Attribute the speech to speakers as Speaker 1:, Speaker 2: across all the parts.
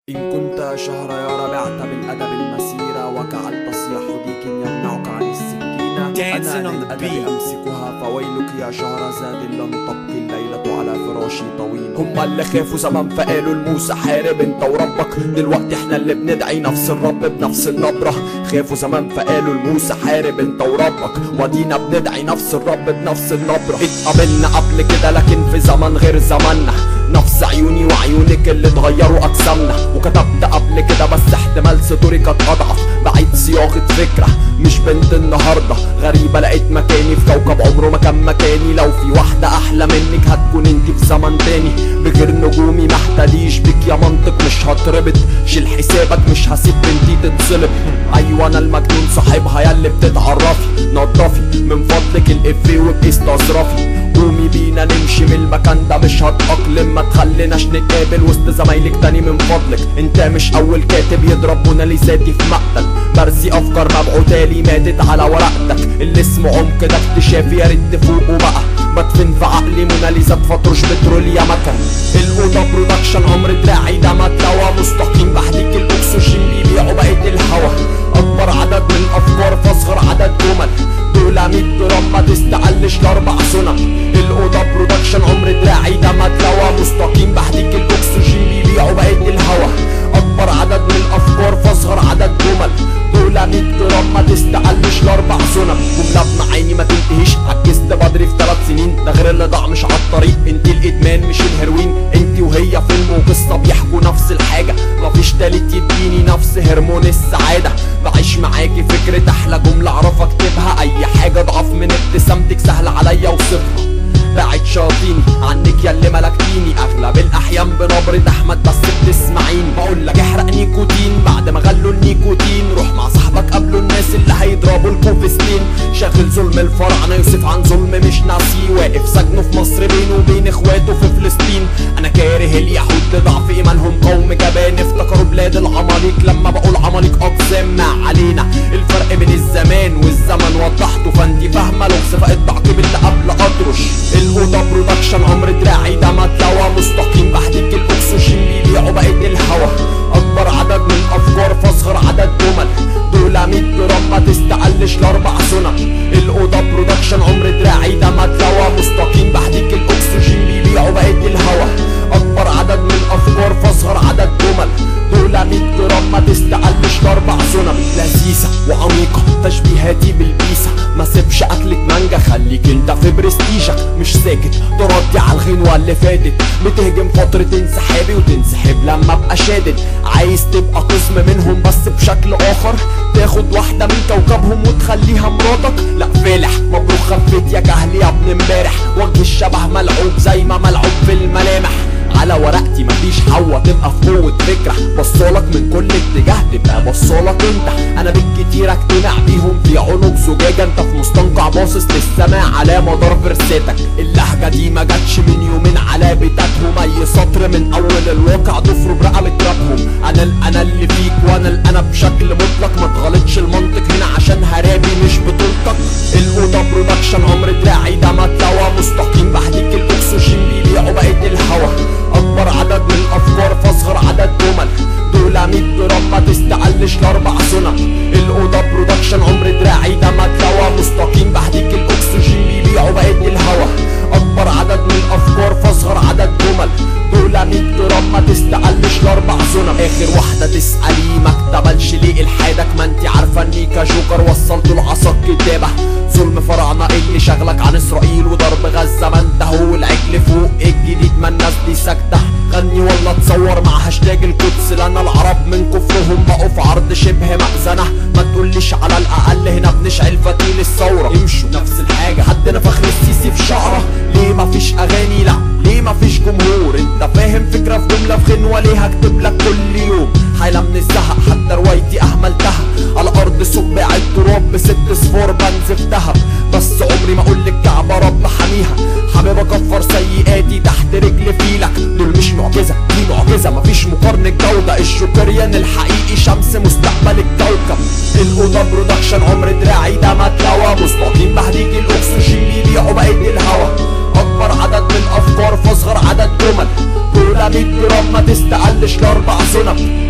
Speaker 1: إن كنت شهريار بعت بالأدب المسيرة وجعلت صياح ديك يمنعك عن السكينة. أنا للأدب أمسكها فويلك يا شهرزاد لن تبقي الليلة على فراشي طويل. هم اللي خافوا زمان فقالوا لموسى حارب انت وربك، دلوقتي احنا اللي بندعي نفس الرب بنفس النبرة. خافوا زمان فقالوا لموسى حارب انت وربك، ودينا بندعي نفس الرب بنفس النبرة. اتقابلنا قبل كده لكن في زمن غير زمننا، نفس عيوني وعيونك اللي اتغيروا اجسامنا. وكتبت قبل كده بس احتمال سطوري كانت اضعف، بعيد صياغة فكرة مش بنت النهاردة غريبة. لقيت مكاني في كوكب عمره ما كان مكاني، لو في واحدة احلى منك هتكون انتي في زمن تاني. بغير نجومي محتديش بك يا منطق، مش هتربط شيل حسابك مش هسيب بنتي تتصلب. ايوه انا المجنون صاحبها ياللي بتتعرفي، نضفي من فضلك الافيه وباستظرافي. قومي بينا نمشي من المكان ده مش هتأقلم، ما تخليناش نتقابل وسط زمايلك تاني من فضلك. انت مش اول كاتب يضرب موناليزاتي في مقتل، برسي افكار مبعوتالي ماتت على ورقتك. اللي اسمه عمق ده اكتشافي يا ريت تفوقوا بقى، بدفن في عقلي موناليزات فطرش بترول يا مكان. الأوضة برودكشن عمر دراعي ده متلوى مستقيم بحديك الاكسجين بيبيعوا بقية الهوا. اكبر عدد من الافكار فاصغر عدد جمل، دول 100 جرام ما تستقلش لاربع سنن. الأوضة برودكشن عمر دراعي ده متلوى مستقيم بحديك الاكسجين بيبيعوا بقية الهوا. اكبر عدد من الافكار فاصغر عدد جمل، دول 100 جرام ما تستقلش لاربع سنن. جملة بمعاني ما تنتهيش، عجزت بدري في 3 سنين، ده غير اللي ضاع مش عالطريق. انتي الادمان مش الهيروين، انتي وهي فيلم وقصة بيحكوا نفس الحاجة. مفيش تالت يديني نفس هرمون السعادة، بعيش معاكي فكرة احلى جملة اعرف اكتبها. اي حاجة ضعف من ابتسامتك سهل عليا اوصفها. بعد شاطيني عنك ياللي ملكتيني، اغلب الاحيان بنبرة احمد بس بتسمعيني. بقولك احرق نيكوتين بعد ما غلوا النيكوتين، روح مع صاحبك قبلوا الناس اللي هيضربوا الكوفستين. شاغل ظلم الفراعنة يوسف عن ظلم مش ناسيه، واقف سجنه في مصر بينه وبين اخواته في فلسطين. انا كاره اليهود لضعف ايمانهم قوم جبان، افتكروا بلاد العماليق لما بقوا العماليق اقسام ما علينا. الفرق بين الزمان والزمن وضحته فانتي فاهمة، لو صفاء التعقيب اللي قبل اطرش. الأوضة برودكشن عمر دراعي ده متلوى مستقيم بحديك الاكسجين بيبيعوا بقية الهوا. اكبر عدد من الافكار فاصغر عدد جمل، دول 100 جرام ما تستقلش لاربع سنن. الأوضة برودكشن عمر دراعي ده متلوى مستقيم بحديك الاكسجين بيبيعوا بقية الهوا. اكبر عدد من الافكار فاصغر عدد جمل، دول 100 جرام ما تستقلش لاربع سنن. لذيذة وعميقة تشبيهاتي بالبيسة، ما سيبش اكلك مانجا خليك انت في برستيجك. مش ساكت تردي على الغنوة اللي فاتت، بتهجم فترة انسحابي وتنسحب لما ابقى شادد. عايز تبقى قسم منهم بس بشكل اخر، تاخد واحدة من كوكبهم وتخليها مراتك. لا فالح مبروك خفيت يا جهل يا ابن امبارح، وجه الشبه ملعوب زي ما ملعوب في الملامح. على ورقتي مفيش حوا تبقى في قوة فكرة، بصالك من كل اتجاه تبقى بصالك انت. انا بالكتير اقتنع بيهم في عنق زجاجة، انت في مستنقع باصص للسماء على مدار فرساتك. اللهجة دي ما جاتش من يومين على بتاتهم، اي سطر من اول الواقع ضفر برقبة رابهم. انا اللي فيك وانا الانا بشكل مطلق، ما تغلطش المنطق هنا عشان هرابي مش بطولتك. الأوضة برودكشن عمر دراعي ده متلوى مستقيم بحديك الاكسجين بيبيعوا بقية الهوا. اكبر عدد من الافكار فاصغر عدد جمل، دول 100 جرام ما تستقلش لاربع سنن. الأوضة برودكشن عمر دراعي ده متلوى مستقيم بحديك الاكسجين بيبيعوا بقية الهوا. اكبر عدد من الافكار فاصغر عدد جمل، دول 100 جرام ما تستقلش لاربع سنن. اخر واحدة تسألي ما اكتبلش ليه الحادك، ما انتي عارفة اني كجوكر وصلته العصا الكتابة. ظلم فراعنة اللي شغلك عن اسرائيل، وضرب غزة ما انتهوا العجل فوق الجديد ما الناس دي ساكتة. غني ولا تصور مع هاشتاج القدس، لان العرب من كفرهم بقوا في عرض شبه مأذنة. ما تقوليش على الاقل هنا بنشعل فتيل الثورة. يمشوا نفس الحاجة حدنا فخر السيسي في شعره. ليه مفيش اغاني؟ لا ليه مفيش جمهور؟ انت فاهم فكرة في جملة في غنوة ليه هكتب لك كل يوم حالة من الزهق. حتى روايتي اهملتها على ارض سوق باع التراب ب6 صفار بنزف دهب. بس عمري ما اقولك كعبة رب حميها، حابب اكفر سيئاتي تحت رجل فيلك. دول مش معجزة دي معجزة مفيش مقارنة جودة، الشكريان الحقيقي شمس مستقبل الكوكب. الأوضة برودكشن عمر دراعي ده متلوى مستقيم بحديك الاكسجين بيبيعوا بقية الهوا. اكبر عدد من الافكار فاصغر عدد جمل، دول 100 جرام ما تستقلش لاربع سنن.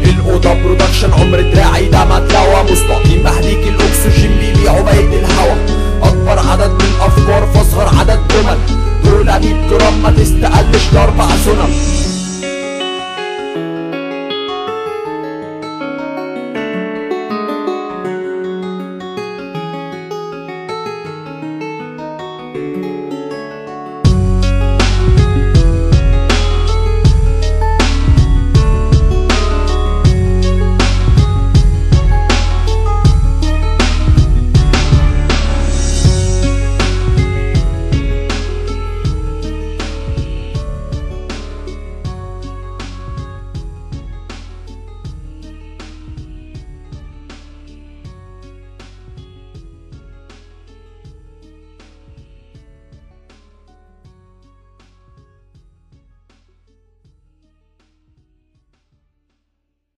Speaker 1: عمر دراعي ده ما اتلوى، مستقيم بهديك الاكسجين بيبيعوا بقية الهوا. اكبر عدد من الافكار فاصغر عدد جمل، دول 100 جرام ما تستقلش ل4 سنن.